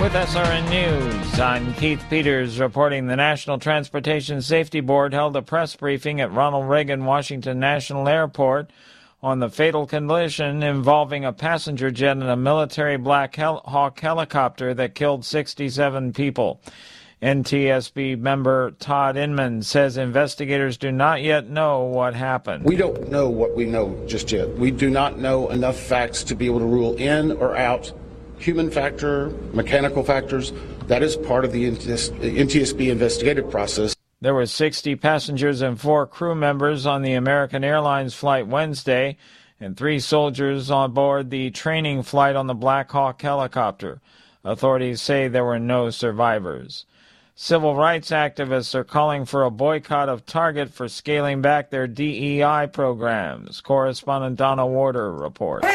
With SRN News, I'm Keith Peters reporting the National Transportation Safety Board held a press briefing at Ronald Reagan Washington National Airport on the fatal collision involving a passenger jet and a military Black Hawk helicopter that killed 67 people. NTSB member Todd Inman says investigators do not yet know what happened. We don't know what we know just yet. We do not know enough facts to be able to rule in or out human factor, mechanical factors. That is part of the NTSB investigative process. There were 60 passengers and 4 crew members on the American Airlines flight Wednesday and 3 soldiers on board the training flight on the Black Hawk helicopter. Authorities say there were no survivors. Civil rights activists are calling for a boycott of Target for scaling back their DEI programs. Correspondent Donna Warder reports.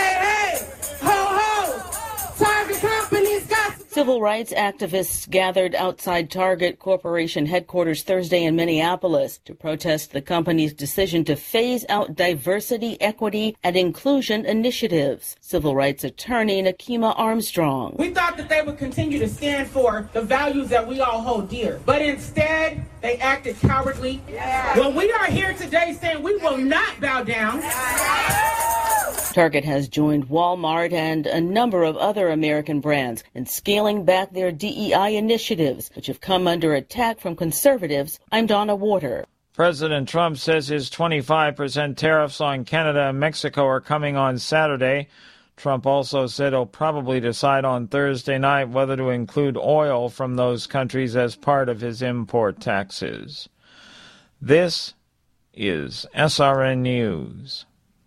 Civil rights activists gathered outside Target Corporation headquarters Thursday in Minneapolis to protest the company's decision to phase out diversity, equity, and inclusion initiatives. Civil rights attorney Nakima Armstrong. We thought that they would continue to stand for the values that we all hold dear, but instead they acted cowardly. When we are here today saying we will not bow down. Target has joined Walmart and a number of other American brands in scaling back their DEI initiatives, which have come under attack from conservatives. I'm Donna Warder. President Trump says his 25% tariffs on Canada and Mexico are coming on Saturday. Trump also said he'll probably decide on Thursday night whether to include oil from those countries as part of his import taxes. This is SRN News.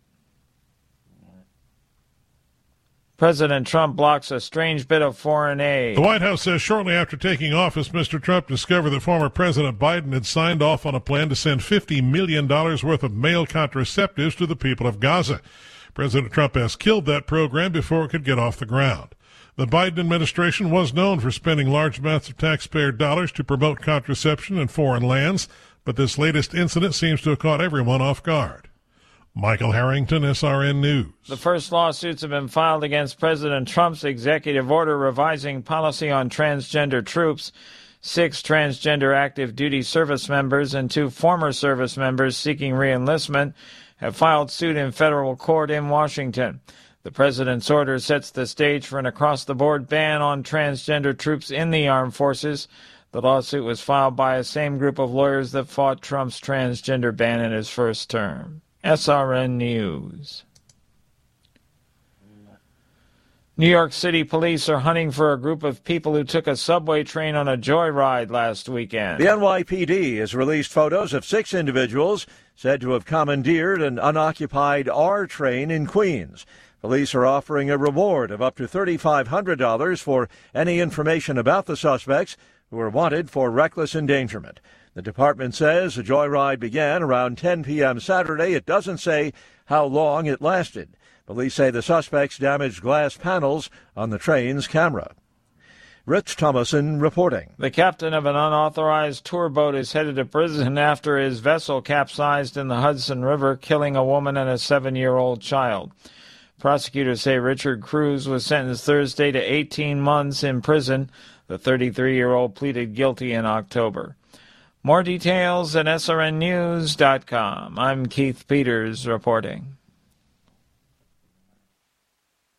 President Trump blocks a strange bit of foreign aid. The White House says shortly after taking office, Mr. Trump discovered that former President Biden had signed off on a plan to send $50 million worth of male contraceptives to the people of Gaza. President Trump has killed that program before it could get off the ground. The Biden administration was known for spending large amounts of taxpayer dollars to promote contraception in foreign lands, but this latest incident seems to have caught everyone off guard. Michael Harrington, SRN News. The first lawsuits have been filed against President Trump's executive order revising policy on transgender troops. 6 transgender active duty service members and 2 former service members seeking reenlistment have filed suit in federal court in Washington. The president's order sets the stage for an across-the-board ban on transgender troops in the armed forces. The lawsuit was filed by the same group of lawyers that fought Trump's transgender ban in his first term. SRN News. New York City police are hunting for a group of people who took a subway train on a joyride last weekend. The NYPD has released photos of 6 individuals said to have commandeered an unoccupied R train in Queens. Police are offering a reward of up to $3,500 for any information about the suspects who are wanted for reckless endangerment. The department says the joyride began around 10 p.m. Saturday. It doesn't say how long it lasted. Police say the suspects damaged glass panels on the train's camera. Rich Thomason reporting. The captain of an unauthorized tour boat is headed to prison after his vessel capsized in the Hudson River, killing a woman and a 7-year-old child. Prosecutors say Richard Cruz was sentenced Thursday to 18 months in prison. The 33-year-old pleaded guilty in October. More details at srnnews.com. I'm Keith Peters reporting.